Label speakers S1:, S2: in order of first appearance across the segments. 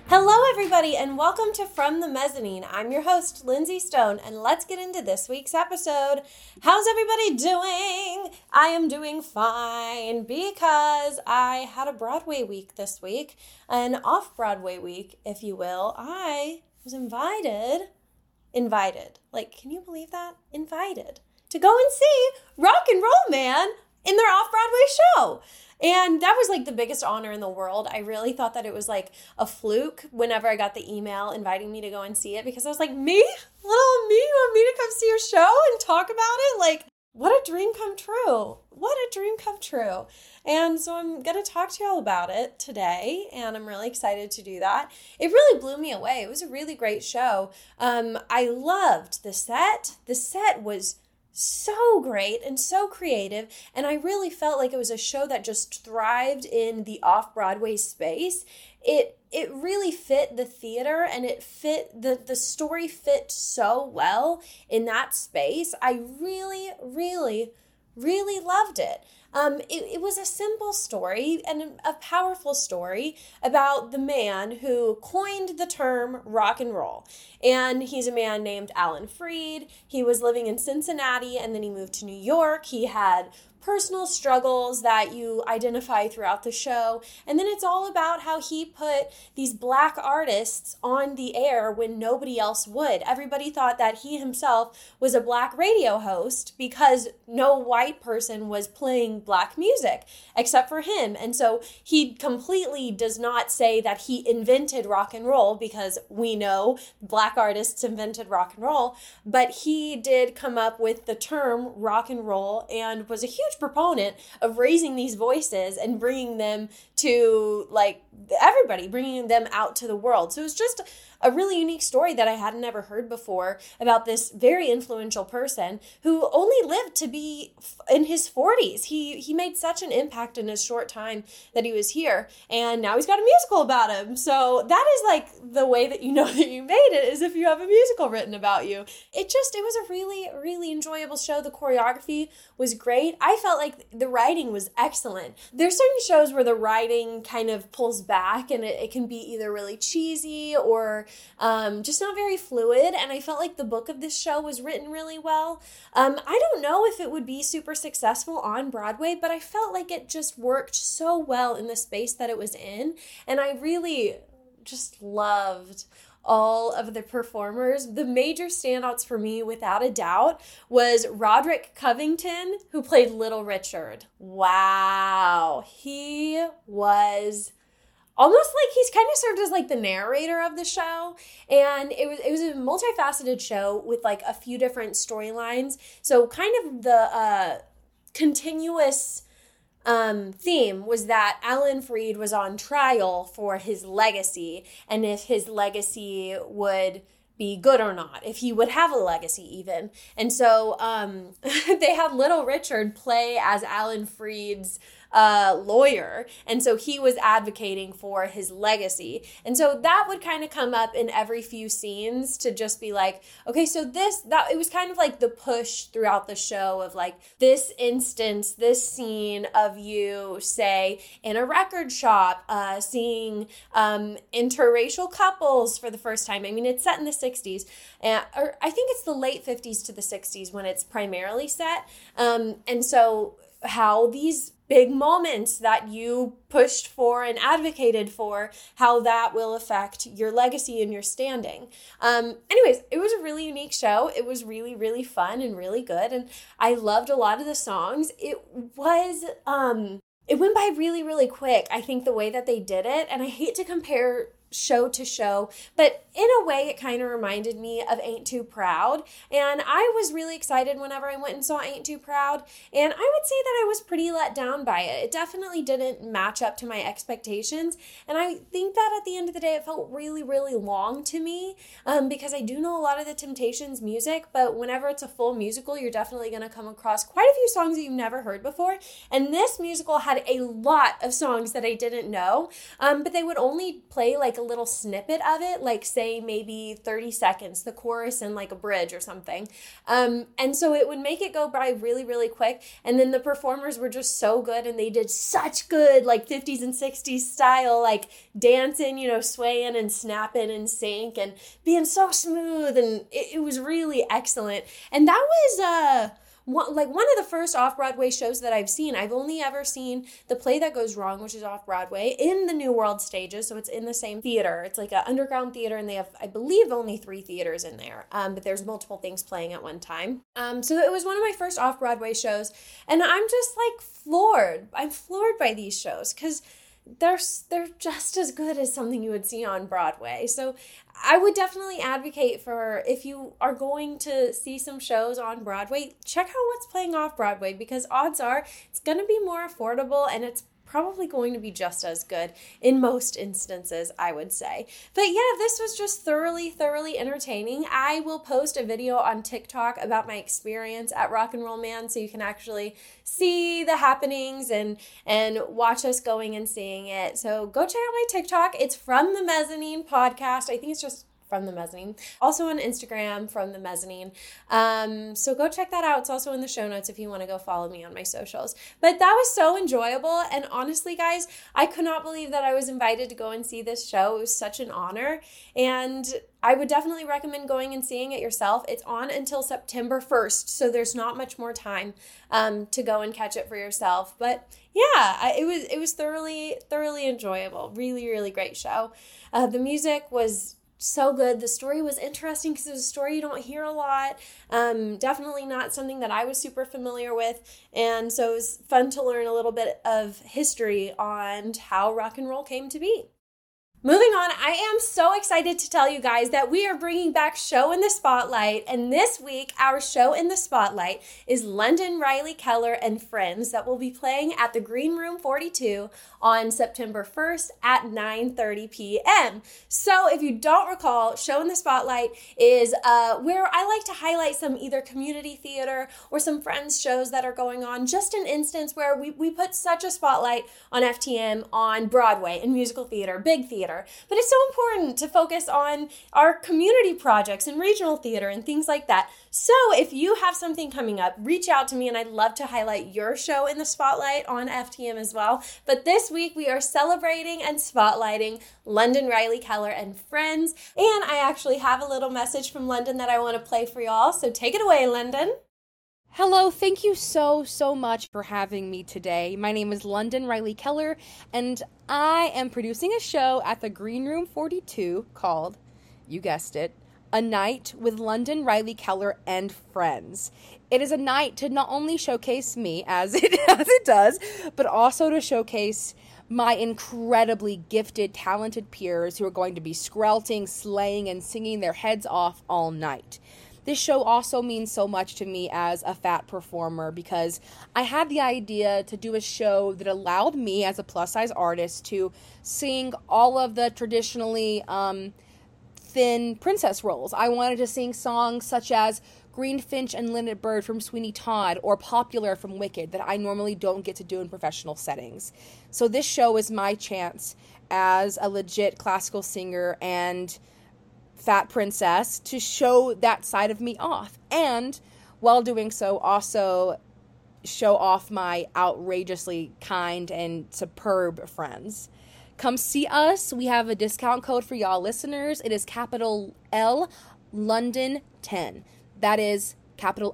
S1: Hello, everybody, and welcome to From the Mezzanine. I'm your host, Lindsay Stone, and let's get into this week's episode. How's everybody doing? I am doing fine because I had a Broadway week this week, an off-Broadway week, if you will. I was invited, like, can you believe that? Invited to go and see Rock and Roll Man in their off-Broadway show. And that was like the biggest honor in the world. I really thought that it was like a fluke whenever I got the email inviting me to go and see it, because I was like, me? Little me? You want me to come see your show and talk about it? Like, what a dream come true. What a dream come true. And so I'm going to talk to y'all about it today, and I'm really excited to do that. It really blew me away. It was a really great show. I loved the set. The set was so great and so creative, and I really felt like it was a show that just thrived in the off-Broadway space. It really fit the theater, and it fit the story fit so well in that space. I really, really, really loved it. It was a simple story and a powerful story about the man who coined the term rock and roll. And he's a man named Alan Freed. He was living in Cincinnati, and then he moved to New York. He had personal struggles that you identify throughout the show. And then it's all about how he put these black artists on the air when nobody else would. Everybody thought that he himself was a black radio host because no white person was playing black music except for him. And so he completely does not say that he invented rock and roll, because we know black artists invented rock and roll, but he did come up with the term rock and roll and was a huge proponent of raising these voices and bringing them to like everybody, bringing them out to the world. So it was just a really unique story that I hadn't ever heard before about this very influential person who only lived to be in his 40s. He made such an impact in his short time that he was here, and now he's got a musical about him. So that is like the way that you know that you made it, is if you have a musical written about you. It was a really, really enjoyable show. The choreography was great. I felt like the writing was excellent. There's certain shows where the writing kind of pulls back, and it can be either really cheesy or just not very fluid, and I felt like the book of this show was written really well. I don't know if it would be super successful on Broadway, but I felt like it just worked so well in the space that it was in, and I really just loved all of the performers. The major standouts for me, without a doubt, was Roderick Covington, who played Little Richard. Wow, he was almost like he's kind of served as like the narrator of the show. And it was a multifaceted show with like a few different storylines. So kind of the continuous theme was that Alan Freed was on trial for his legacy, and if his legacy would be good or not, if he would have a legacy even. And so they had Little Richard play as Alan Freed's lawyer, and so he was advocating for his legacy. And so that would kind of come up in every few scenes to just be like, okay, so it was kind of like the push throughout the show of like this instance, this scene of you, say, in a record shop, seeing interracial couples for the first time. I mean, it's set in the 60s, or I think it's the late 50s to the 60s when it's primarily set. And so how these big moments that you pushed for and advocated for, how that will affect your legacy and your standing. Anyways, it was a really unique show. It was really, really fun and really good. And I loved a lot of the songs. It went by really, really quick, I think, the way that they did it. And I hate to compare show to show, but in a way it kind of reminded me of Ain't Too Proud, and I was really excited whenever I went and saw Ain't Too Proud, and I would say that I was pretty let down by it. It definitely didn't match up to my expectations, and I think that at the end of the day it felt really, really long to me, because I do know a lot of the Temptations music, but whenever it's a full musical, you're definitely going to come across quite a few songs that you've never heard before, and this musical had a lot of songs that I didn't know, but they would only play like like a little snippet of it, like say maybe 30 seconds, the chorus and like a bridge or something. And so it would make it go by really, really quick. And then the performers were just so good, and they did such good like 50s and 60s style, like dancing, swaying and snapping and sync and being so smooth. And it was really excellent. And that was one of the first off-Broadway shows that I've seen. I've only ever seen The Play That Goes Wrong, which is off-Broadway, in the New World stages, so it's in the same theater. It's like an underground theater, and they have, I believe, only 3 theaters in there, but there's multiple things playing at one time. So it was one of my first off-Broadway shows, and I'm just like floored. I'm floored by these shows, because they're just as good as something you would see on Broadway. So I would definitely advocate for, if you are going to see some shows on Broadway, check out what's playing off Broadway, because odds are it's going to be more affordable, and it's probably going to be just as good in most instances, I would say. But yeah, this was just thoroughly entertaining. I will post a video on TikTok about my experience at Rock and Roll Man, so you can actually see the happenings and watch us going and seeing it. So go check out my TikTok. It's From the Mezzanine Podcast. I think it's just From the Mezzanine. Also on Instagram, From the Mezzanine. So go check that out. It's also in the show notes if you want to go follow me on my socials. But that was so enjoyable. And honestly, guys, I could not believe that I was invited to go and see this show. It was such an honor. And I would definitely recommend going and seeing it yourself. It's on until September 1st, so there's not much more time to go and catch it for yourself. But yeah, it was thoroughly enjoyable. Really, really great show. The music was so good. The story was interesting because it was a story you don't hear a lot. Definitely not something that I was super familiar with. And so it was fun to learn a little bit of history on how rock and roll came to be. Moving on, I am so excited to tell you guys that we are bringing back Show in the Spotlight, and this week our Show in the Spotlight is London Riley Keller and Friends, that will be playing at the Green Room 42 on September 1st at 9:30 p.m. So if you don't recall, Show in the Spotlight is where I like to highlight some either community theater or some Friends shows that are going on, just an instance where we put such a spotlight on FTM on Broadway and musical theater, big theater. But it's so important to focus on our community projects and regional theater and things like that. So if you have something coming up, reach out to me, and I'd love to highlight your show in the spotlight on FTM as well. But this week we are celebrating and spotlighting London Riley Keller and Friends. And I actually have a little message from London that I want to play for y'all. So take it away, London.
S2: Hello, thank you so much for having me today. My name is London Riley Keller, and I am producing a show at the Green Room 42 called, you guessed it, A Night with London Riley Keller and Friends. It is a night to not only showcase me, as it does, but also to showcase my incredibly gifted, talented peers who are going to be skrelting, slaying, and singing their heads off all night. This show also means so much to me as a fat performer, because I had the idea to do a show that allowed me as a plus-size artist to sing all of the traditionally thin princess roles. I wanted to sing songs such as Greenfinch and Linnet Bird from Sweeney Todd, or Popular from Wicked, that I normally don't get to do in professional settings. So this show is my chance as a legit classical singer and fat princess to show that side of me off, and while doing so also show off my outrageously kind and superb friends. Come see us. We have a discount code for y'all listeners. It is capital L London 10. That is capital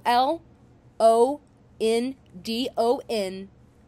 S2: LONDON 10.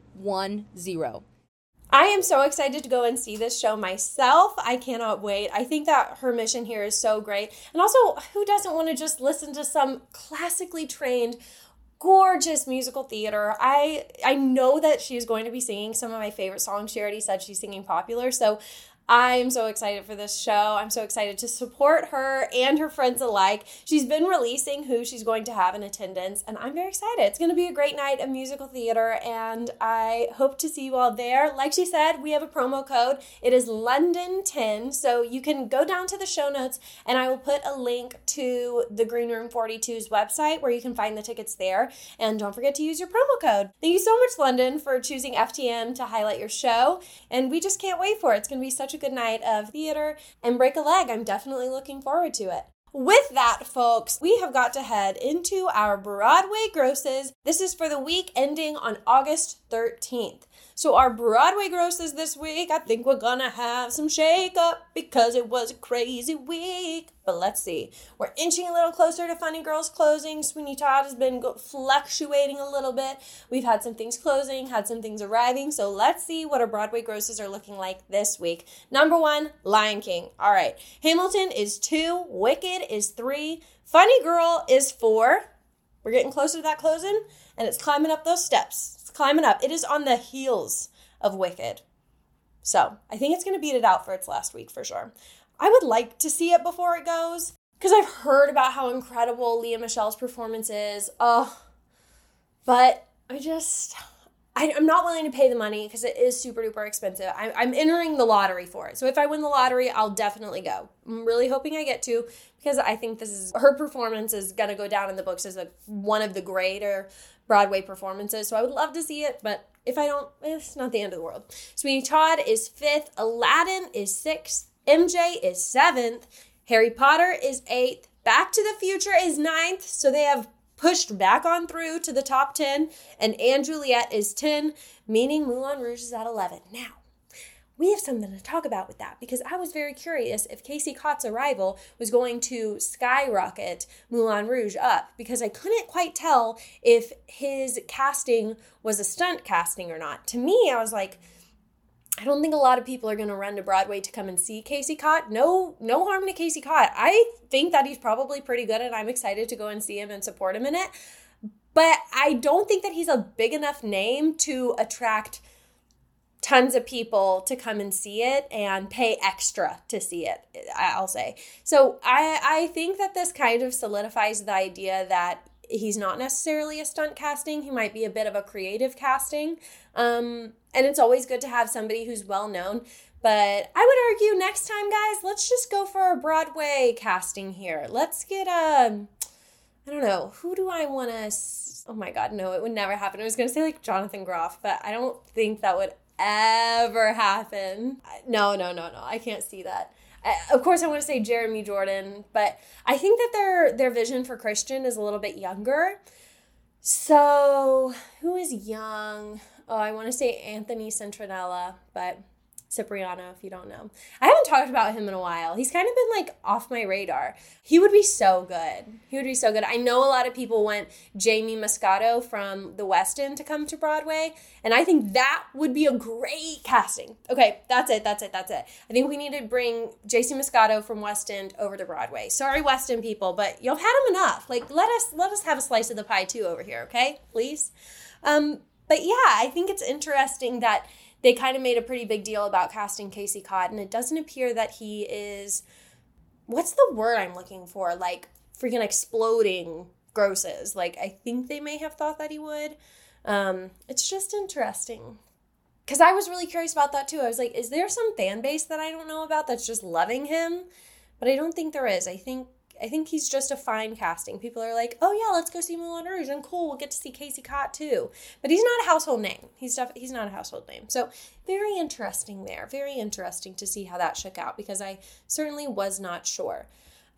S1: I am so excited to go and see this show myself. I cannot wait. I think that her mission here is so great. And also, who doesn't want to just listen to some classically trained, gorgeous musical theater? I know that she's going to be singing some of my favorite songs. She already said she's singing Popular. So I'm so excited for this show. I'm so excited to support her and her friends alike. She's been releasing who she's going to have in attendance, and I'm very excited. It's going to be a great night of musical theater, and I hope to see you all there. Like she said, we have a promo code. It is London10, so you can go down to the show notes, and I will put a link to the Green Room 42's website where you can find the tickets there, and don't forget to use your promo code. Thank you so much, London, for choosing FTM to highlight your show, and we just can't wait for it. It's going to be such a a good night of theater and break a leg. I'm definitely looking forward to it. With that, folks, we have got to head into our Broadway grosses. This is for the week ending on August 13th. So our Broadway grosses this week, I think we're gonna have some shake up because it was a crazy week. But let's see. We're inching a little closer to Funny Girls closing. Sweeney Todd has been fluctuating a little bit. We've had some things closing, had some things arriving. So let's see what our Broadway grosses are looking like this week. Number 1, Lion King. All right. Hamilton is 2. Wicked is 3. Funny Girl is 4. We're getting closer to that closing, and it's climbing up those steps. Climbing up. It is on the heels of Wicked. So I think it's going to beat it out for its last week for sure. I would like to see it before it goes because I've heard about how incredible Lea Michele's performance is. But I'm not willing to pay the money because it is super duper expensive. I'm entering the lottery for it. So if I win the lottery, I'll definitely go. I'm really hoping I get to because I think her performance is going to go down in the books as one of the greater Broadway performances. So I would love to see it, but if I don't, it's not the end of the world. Sweeney Todd is 5th. Aladdin is 6th. MJ is 7th. Harry Potter is 8th. Back to the Future is 9th. So they have pushed back on through to the top 10. And Juliet is 10, meaning Moulin Rouge is at 11. Now, we have something to talk about with that because I was very curious if Casey Cott's arrival was going to skyrocket Moulin Rouge up because I couldn't quite tell if his casting was a stunt casting or not. To me, I was like, I don't think a lot of people are going to run to Broadway to come and see Casey Cott. No harm to Casey Cott. I think that he's probably pretty good and I'm excited to go and see him and support him in it. But I don't think that he's a big enough name to attract tons of people to come and see it and pay extra to see it, I'll say. So I think that this kind of solidifies the idea that he's not necessarily a stunt casting. He might be a bit of a creative casting. And it's always good to have somebody who's well known. But I would argue next time, guys, let's just go for a Broadway casting here. Let's get I don't know, who do I want to... Oh my God, no, it would never happen. I was going to say like Jonathan Groff, but I don't think that would ever happen. No, I can't see that. Of course, I want to say Jeremy Jordan, but I think that their vision for Christian is a little bit younger. So, who is young? Oh, I want to say Anthony Centinella, but Cipriano, if you don't know. I haven't talked about him in a while. He's kind of been like off my radar. He would be so good. I know a lot of people want Jamie Moscato from the West End to come to Broadway, and I think that would be a great casting. Okay, that's it. I think we need to bring JC Moscato from West End over to Broadway. Sorry, West End people, but you've had him enough. Like, let us have a slice of the pie too over here, okay? Please. But yeah, I think it's interesting that they kind of made a pretty big deal about casting Casey Cott, and it doesn't appear that he is, what's the word I'm looking for? Like, freaking exploding grosses. Like, I think they may have thought that he would. It's just interesting. Because I was really curious about that, too. I was like, is there some fan base that I don't know about that's just loving him? But I don't think there is. I think he's just a fine casting. People are like, oh yeah, let's go see Moulin Rouge, and cool, we'll get to see Casey Cott too. But he's not a household name. He's not a household name. So very interesting there. Very interesting to see how that shook out because I certainly was not sure.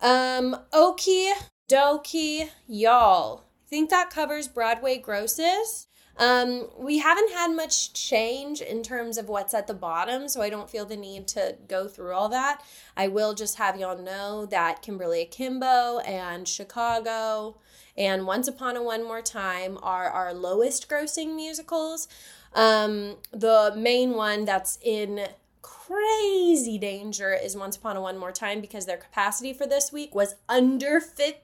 S1: Okie dokie, y'all. I think that covers Broadway grosses. We haven't had much change in terms of what's at the bottom, so I don't feel the need to go through all that. I will just have y'all know that Kimberly Akimbo and Chicago and Once Upon a One More Time are our lowest grossing musicals. The main one that's in crazy danger is Once Upon a One More Time because their capacity for this week was under 50%.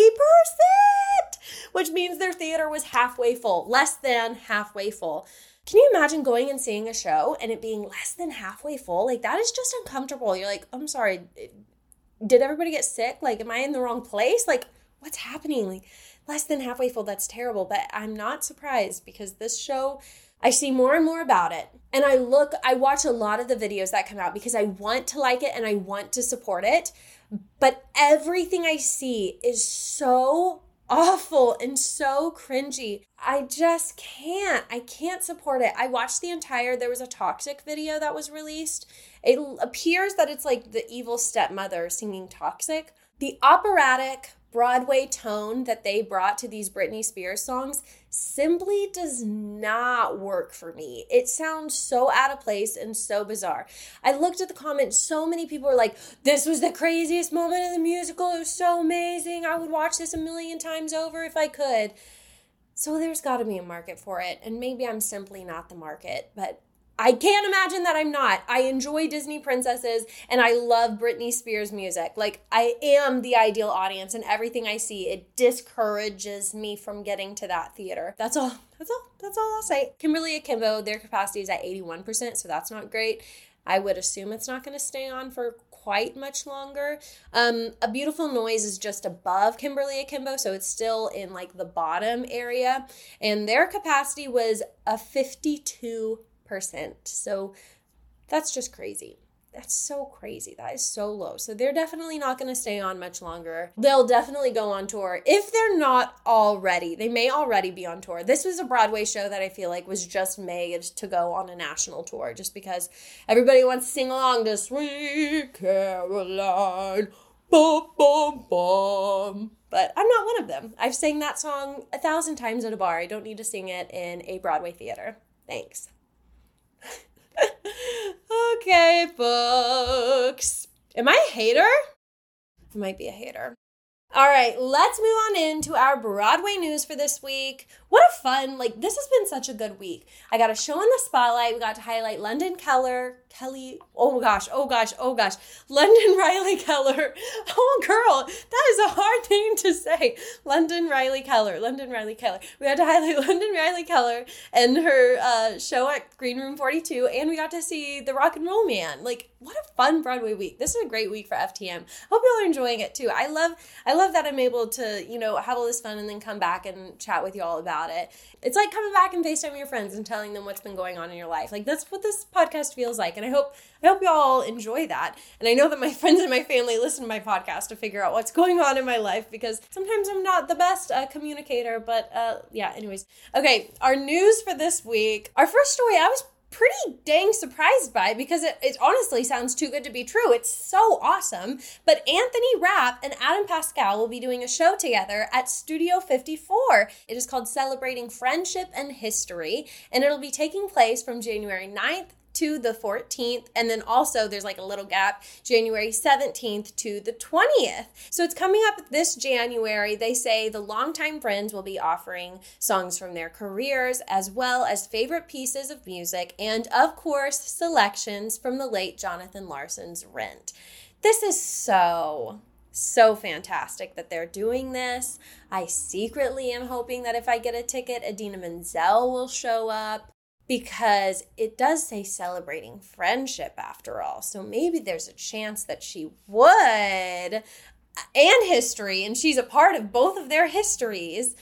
S1: Which means their theater was halfway full, less than halfway full. Can you imagine going and seeing a show and it being less than halfway full? Like, that is just uncomfortable. You're like, I'm sorry, did everybody get sick? Like, am I in the wrong place? Like, what's happening? Like, less than halfway full, that's terrible. But I'm not surprised because this show, I see more and more about it. And I watch a lot of the videos that come out because I want to like it and I want to support it. But everything I see is so awful and so cringy. I just can't. I can't support it. I watched there was a Toxic video that was released. It appears that it's like the evil stepmother singing Toxic. The operatic Broadway tone that they brought to these Britney Spears songs simply does not work for me. It sounds so out of place and so bizarre. I looked at the comments, so many people were like, this was the craziest moment in the musical. It was so amazing. I would watch this a million times over if I could. So there's got to be a market for it, and maybe I'm simply not the market, but I can't imagine that I'm not. I enjoy Disney princesses and I love Britney Spears music. Like, I am the ideal audience, and everything I see, it discourages me from getting to that theater. That's all I'll say. Kimberly Akimbo, their capacity is at 81%, so that's not great. I would assume it's not going to stay on for quite much longer. A Beautiful Noise is just above Kimberly Akimbo, so it's still in like the bottom area, and their capacity was a 52%. So that's just crazy. That's so crazy. That is so low. So they're definitely not going to stay on much longer. They'll definitely go on tour. If they're not already, they may already be on tour. This was a Broadway show that I feel like was just made to go on a national tour, just because everybody wants to sing along to Sweet Caroline. Bum, bum, bum. But I'm not one of them. I've sang that song 1,000 times at a bar. I don't need to sing it in a Broadway theater. Thanks. Okay, books. Am I a hater? I might be a hater. All right, let's move on into our Broadway news for this week. What a fun, this has been such a good week. I got a show in the spotlight. We got to highlight London Riley Keller. Oh, girl, that is a hard name to say. London Riley Keller. We got to highlight London Riley Keller and her show at Green Room 42, and we got to see The Rock and Roll Man. What a fun Broadway week. This is a great week for FTM. Hope y'all are enjoying it too. I love that I'm able to, have all this fun and then come back and chat with y'all about it. It's like coming back and FaceTime your friends and telling them what's been going on in your life. That's what this podcast feels like. And I hope y'all enjoy that. And I know that my friends and my family listen to my podcast to figure out what's going on in my life, because sometimes I'm not the best communicator, but anyways. Okay, our news for this week. Our first story, I was pretty dang surprised by, because it honestly sounds too good to be true. It's so awesome. But Anthony Rapp and Adam Pascal will be doing a show together at Studio 54. It is called Celebrating Friendship and History, and it'll be taking place from January 9th to the 14th, and then also there's a little gap, January 17th to the 20th. So it's coming up this January. They say the longtime friends will be offering songs from their careers, as well as favorite pieces of music, and of course, selections from the late Jonathan Larson's Rent. This is so fantastic that they're doing this. I secretly am hoping that if I get a ticket, Idina Menzel will show up, because it does say celebrating friendship after all. So maybe there's a chance that she would, and history, and she's a part of both of their histories.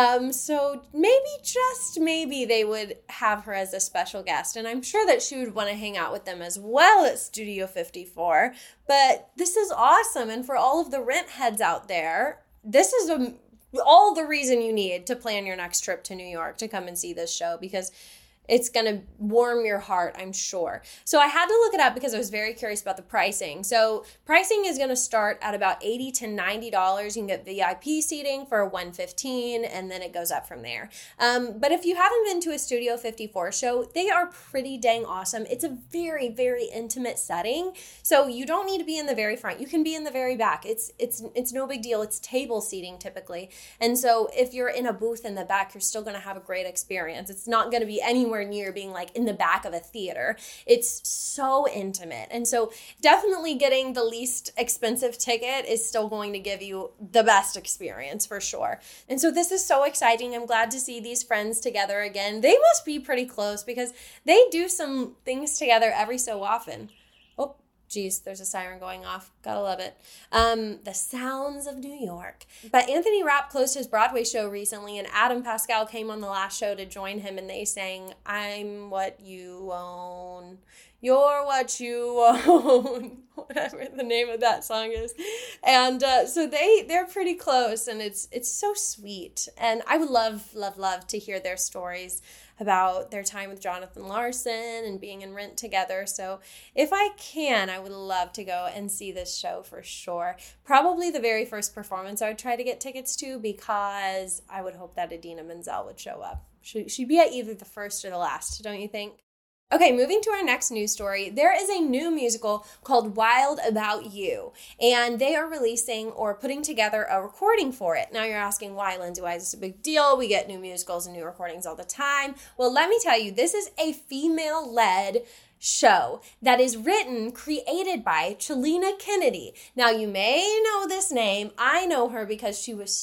S1: So maybe, just maybe, they would have her as a special guest, and I'm sure that she would want to hang out with them as well at Studio 54. But this is awesome, and for all of the Rent heads out there, this is all the reason you need to plan your next trip to New York to come and see this show, because it's going to warm your heart, I'm sure. So I had to look it up because I was very curious about the pricing. So pricing is going to start at about $80 to $90. You can get VIP seating for $115, and then it goes up from there. But if you haven't been to a Studio 54 show, they are pretty dang awesome. It's a very, very intimate setting. So you don't need to be in the very front. You can be in the very back. It's no big deal. It's table seating typically. And so if you're in a booth in the back, you're still going to have a great experience. It's not going to be anywhere near being in the back of a theater. It's so intimate. And so definitely getting the least expensive ticket is still going to give you the best experience for sure. And so this is so exciting. I'm glad to see these friends together again. They must be pretty close, because they do some things together every so often. Oh, geez, there's a siren going off. Gotta love it. The sounds of New York. But Anthony Rapp closed his Broadway show recently, and Adam Pascal came on the last show to join him, and they sang, "I'm What You Own." You're what you own, whatever the name of that song is. And so they're pretty close, and it's so sweet. And I would love to hear their stories about their time with Jonathan Larson and being in Rent together. So if I can, I would love to go and see this show for sure. Probably the very first performance I would try to get tickets to, because I would hope that Idina Menzel would show up. She'd be at either the first or the last, don't you think? Okay, moving to our next news story, there is a new musical called Wild About You, and they are releasing or putting together a recording for it. Now you're asking, why, Lindsay? Why is this a big deal? We get new musicals and new recordings all the time. Well, let me tell you, this is a female-led show that is created by Chelina Kennedy. Now, you may know this name. I know her because she was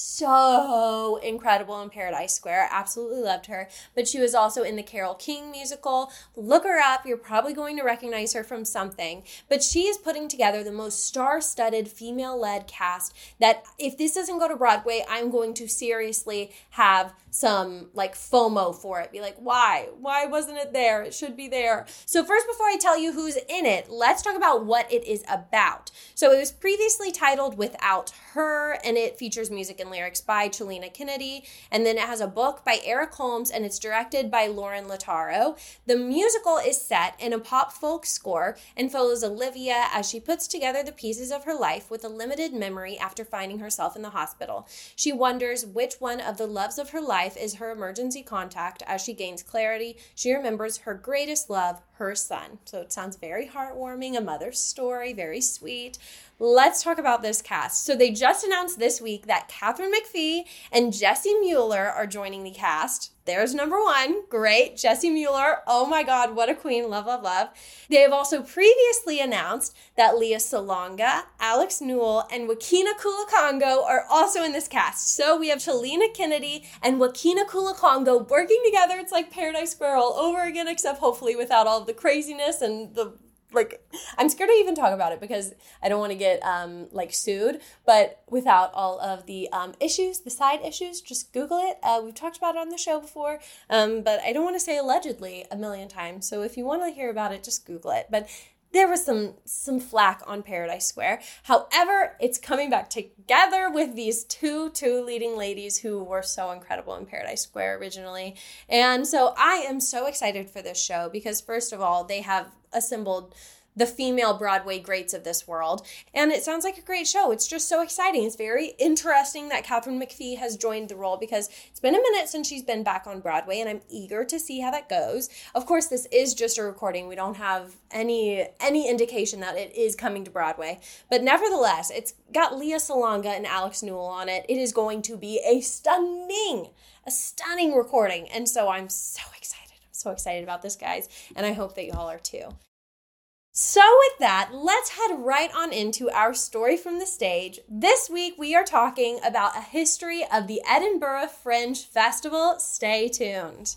S1: so incredible in Paradise Square. I absolutely loved her. But she was also in the Carole King musical. Look her up. You're probably going to recognize her from something. But she is putting together the most star-studded female-led cast that if this doesn't go to Broadway, I'm going to seriously have some like FOMO for it. Be like, why? Why wasn't it there? It should be there. So first, before I tell you who's in it, let's talk about what it is about. So it was previously titled Without Her, and it features music and lyrics by Chelina Kennedy. And then it has a book by Eric Holmes, and it's directed by Lauren Lataro. The musical is set in a pop folk score and follows Olivia as she puts together the pieces of her life with a limited memory after finding herself in the hospital. She wonders which one of the loves of her life is her emergency contact. As she gains clarity, she remembers her greatest love, her son. So it sounds very heartwarming, a mother's story, very sweet. Let's talk about this cast. So they just announced this week that Katharine McPhee and Jessie Mueller are joining the cast. There's number one. Great. Jessie Mueller. Oh my God, what a queen. Love, love, love. They have also previously announced that Lea Salonga, Alex Newell, and Wakina Kulakongo are also in this cast. So we have Chelina Kennedy and Wakina Kulakongo working together. It's like Paradise Square all over again, except hopefully without all the craziness and I'm scared to even talk about it because I don't want to get sued, but without all of the issues, the side issues, just Google it. We've talked about it on the show before, but I don't want to say allegedly a million times. So if you want to hear about it, just Google it. But there was some flack on Paradise Square. However, it's coming back together with these two leading ladies who were so incredible in Paradise Square originally. And so I am so excited for this show because, first of all, they have assembled the female Broadway greats of this world. And it sounds like a great show. It's just so exciting. It's very interesting that Katharine McPhee has joined the role because it's been a minute since she's been back on Broadway, and I'm eager to see how that goes. Of course, this is just a recording. We don't have any indication that it is coming to Broadway. But nevertheless, it's got Lea Salonga and Alex Newell on it. It is going to be a stunning recording. And so I'm so excited. I'm so excited about this, guys. And I hope that y'all are too. So with that, let's head right on into our story from the stage. This week, we are talking about a history of the Edinburgh Fringe Festival. Stay tuned.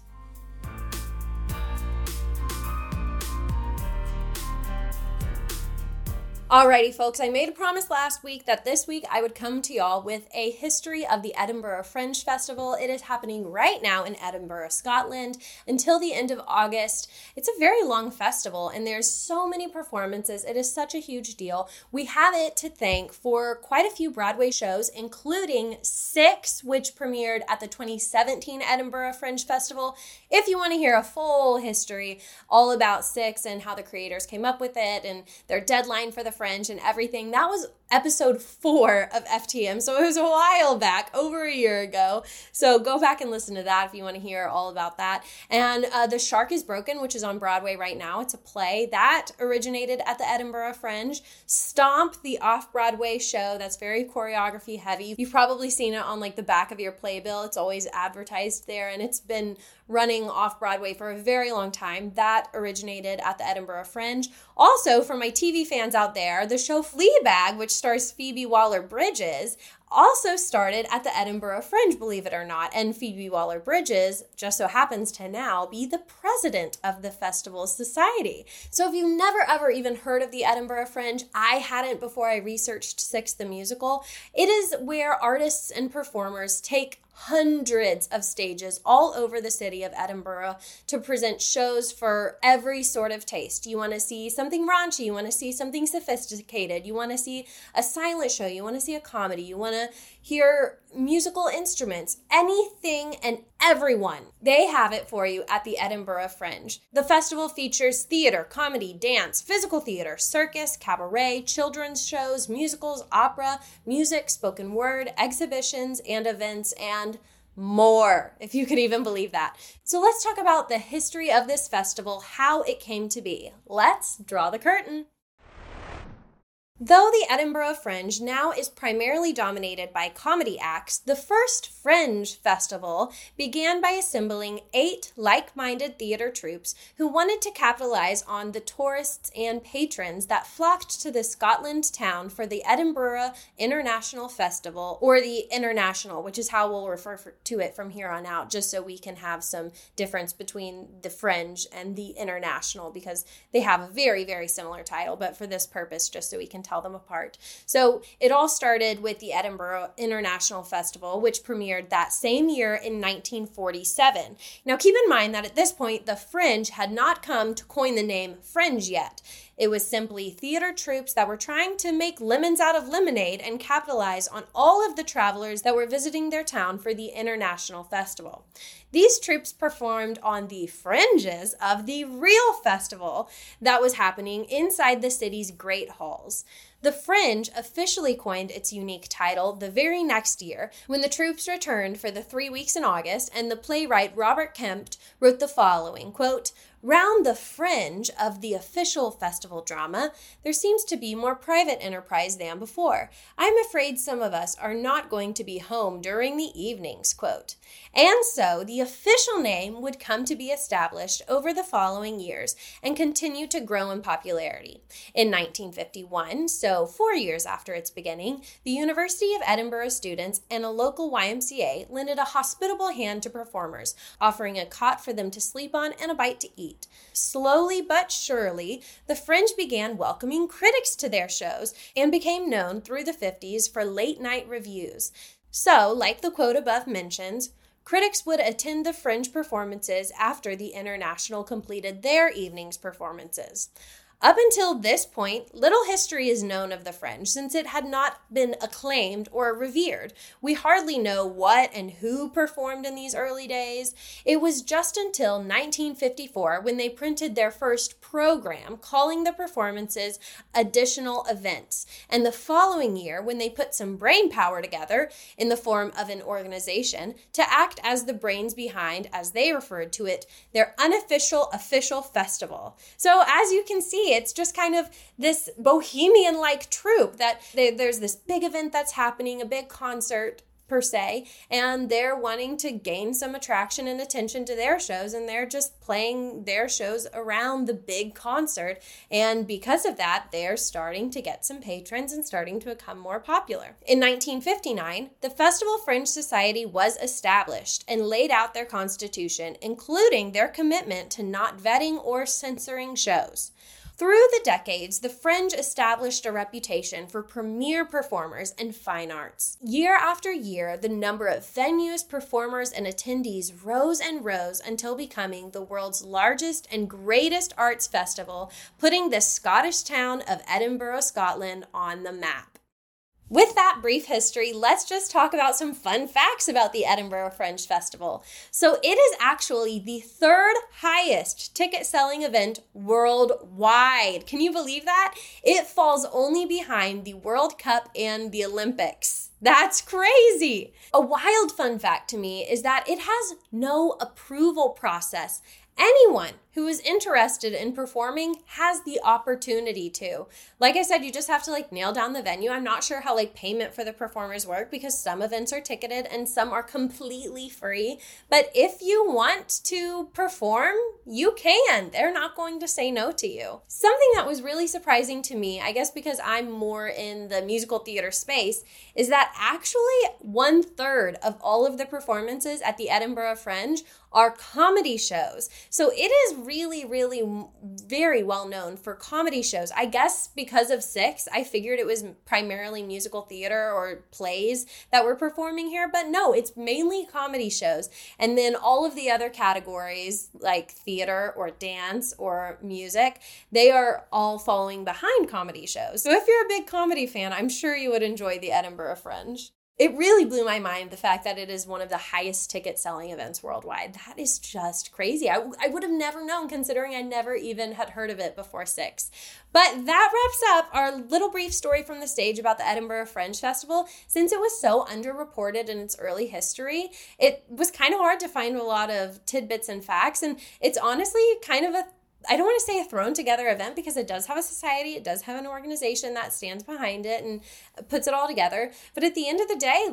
S1: Alrighty, folks, I made a promise last week that this week I would come to y'all with a history of the Edinburgh Fringe Festival. It is happening right now in Edinburgh, Scotland, until the end of August. It's a very long festival, and there's so many performances. It is such a huge deal. We have it to thank for quite a few Broadway shows, including Six, which premiered at the 2017 Edinburgh Fringe Festival. If you want to hear a full history all about Six and how the creators came up with it and their deadline for the Fringe and everything, that was episode 4 of FTM. So it was a while back, over a year ago. So go back and listen to that if you want to hear all about that. And The Shark is Broken, which is on Broadway right now. It's a play that originated at the Edinburgh Fringe. Stomp, the off-Broadway show that's very choreography heavy. You've probably seen it on like the back of your playbill. It's always advertised there, and it's been running off-Broadway for a very long time. That originated at the Edinburgh Fringe. Also, for my TV fans out there, the show Fleabag, which stars Phoebe Waller-Bridges, also started at the Edinburgh Fringe, believe it or not, and Phoebe Waller-Bridges just so happens to now be the president of the Festival Society. So if you've never ever even heard of the Edinburgh Fringe, I hadn't before I researched Six the Musical. It is where artists and performers take hundreds of stages all over the city of Edinburgh to present shows for every sort of taste. You want to see something raunchy, you want to see something sophisticated, you want to see a silent show, you want to see a comedy, you want to hear musical instruments, anything and everyone. They have it for you at the Edinburgh Fringe. The festival features theater, comedy, dance, physical theater, circus, cabaret, children's shows, musicals, opera, music, spoken word, exhibitions, and events, and more, if you could even believe that. So let's talk about the history of this festival, how it came to be. Let's draw the curtain. Though the Edinburgh Fringe now is primarily dominated by comedy acts, the first Fringe Festival began by assembling 8 like-minded theater troupes who wanted to capitalize on the tourists and patrons that flocked to the Scotland town for the Edinburgh International Festival, or the International, which is how we'll refer to it from here on out, just so we can have some difference between the Fringe and the International, because they have a very, very similar title, but for this purpose, just so we can tell them apart. So it all started with the Edinburgh International Festival, which premiered that same year in 1947. Now keep in mind that at this point, the Fringe had not come to coin the name Fringe yet. It was simply theater troupes that were trying to make lemons out of lemonade and capitalize on all of the travelers that were visiting their town for the International Festival. These troupes performed on the fringes of the real festival that was happening inside the city's great halls. The Fringe officially coined its unique title the very next year when the troops returned for the 3 weeks in August, and the playwright Robert Kemp wrote the following, quote, "Round the fringe of the official festival drama, there seems to be more private enterprise than before. I'm afraid some of us are not going to be home during the evenings," quote. And so the official name would come to be established over the following years and continue to grow in popularity. In 1951, so 4 years after its beginning, the University of Edinburgh students and a local YMCA lended a hospitable hand to performers, offering a cot for them to sleep on and a bite to eat. Slowly but surely, the Fringe began welcoming critics to their shows and became known through the 50s for late-night reviews. So, like the quote above mentions, critics would attend the Fringe performances after the International completed their evening's performances. Up until this point, little history is known of the Fringe since it had not been acclaimed or revered. We hardly know what and who performed in these early days. It was just until 1954 when they printed their first program calling the performances additional events, and the following year when they put some brain power together in the form of an organization to act as the brains behind, as they referred to it, their unofficial official festival. So as you can see, it's just kind of this bohemian-like troupe that there's this big event that's happening, a big concert per se, and they're wanting to gain some attraction and attention to their shows, and they're just playing their shows around the big concert, and because of that, they're starting to get some patrons and starting to become more popular. In 1959, the Festival Fringe Society was established and laid out their constitution, including their commitment to not vetting or censoring shows. Through the decades, the Fringe established a reputation for premier performers and fine arts. Year after year, the number of venues, performers, and attendees rose and rose until becoming the world's largest and greatest arts festival, putting the Scottish town of Edinburgh, Scotland, on the map. With that brief history, let's just talk about some fun facts about the Edinburgh Fringe Festival. So it is actually the third highest ticket selling event worldwide. Can you believe that? It falls only behind the World Cup and the Olympics. That's crazy. A wild fun fact to me is that it has no approval process. Anyone who is interested in performing has the opportunity to. Like I said, you just have to nail down the venue. I'm not sure how payment for the performers work because some events are ticketed and some are completely free. But if you want to perform, you can. They're not going to say no to you. Something that was really surprising to me, I guess because I'm more in the musical theater space, is that actually 1/3 of all of the performances at the Edinburgh Fringe are comedy shows. So it is really, really very well known for comedy shows. I guess because of Six, I figured it was primarily musical theater or plays that were performing here, but no, it's mainly comedy shows. And then all of the other categories like theater or dance or music, they are all following behind comedy shows. So if you're a big comedy fan, I'm sure you would enjoy the Edinburgh Fringe. It really blew my mind, the fact that it is one of the highest ticket selling events worldwide. That is just crazy. I would have never known, considering I never even had heard of it before Six. But that wraps up our little brief story from the stage about the Edinburgh Fringe Festival. Since it was so underreported in its early history, it was kind of hard to find a lot of tidbits and facts. And it's honestly kind of I don't want to say a thrown together event because it does have a society, it does have an organization that stands behind it and puts it all together. But at the end of the day,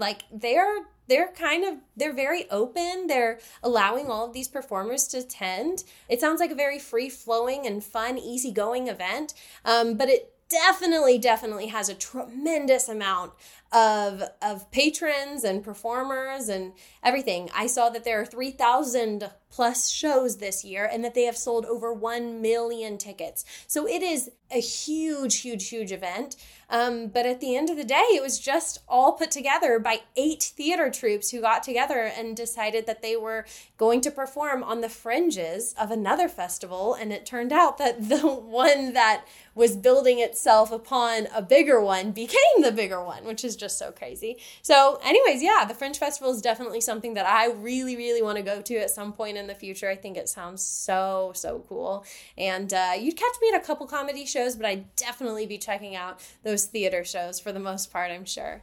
S1: they're very open. They're allowing all of these performers to attend. It sounds like a very free-flowing and fun, easygoing event. But it definitely has a tremendous amount of patrons and performers and everything. I saw that there are 3,000 plus shows this year and that they have sold over 1 million tickets. So it is a huge event. But at the end of the day, it was just all put together by 8 theater troupes who got together and decided that they were going to perform on the fringes of another festival. And it turned out that the one that was building itself upon a bigger one became the bigger one, which is just so crazy. So anyways, yeah, the Fringe Festival is definitely something that I really want to go to at some point in the future. I think it sounds so cool. And you'd catch me at a couple comedy shows, but I'd definitely be checking out those theater shows for the most part, I'm sure.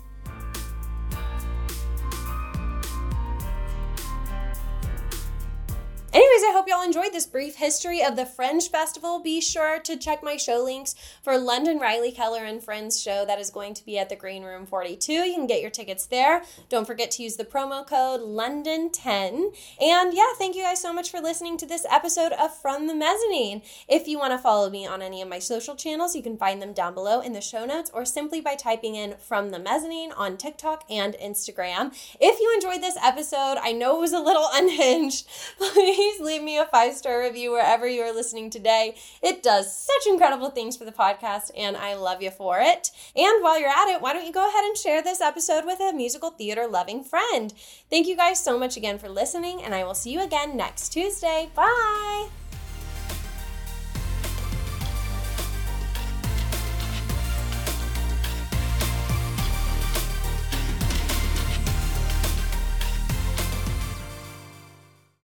S1: Anyways, I hope y'all enjoyed this brief history of the Fringe Festival. Be sure to check my show links for London Riley Keller and Friends show that is going to be at the Green Room 42. You can get your tickets there. Don't forget to use the promo code LONDON10. And yeah, thank you guys so much for listening to this episode of From the Mezzanine. If you want to follow me on any of my social channels, you can find them down below in the show notes or simply by typing in From the Mezzanine on TikTok and Instagram. If you enjoyed this episode, I know it was a little unhinged, please leave me a 5-star review wherever you are listening today. It does such incredible things for the podcast, and I love you for it. And while you're at it, why don't you go ahead and share this episode with a musical theater loving friend? Thank you guys so much again for listening, and I will see you again next Tuesday. Bye!